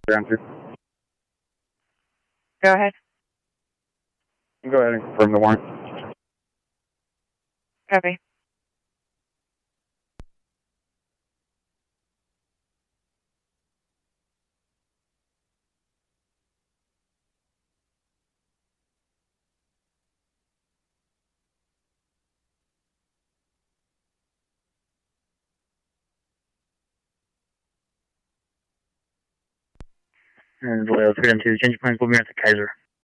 Answer. Go ahead. Go ahead and confirm the warrant. Copy. And Vallejo 312, change of plans, we'll be at the Kaiser.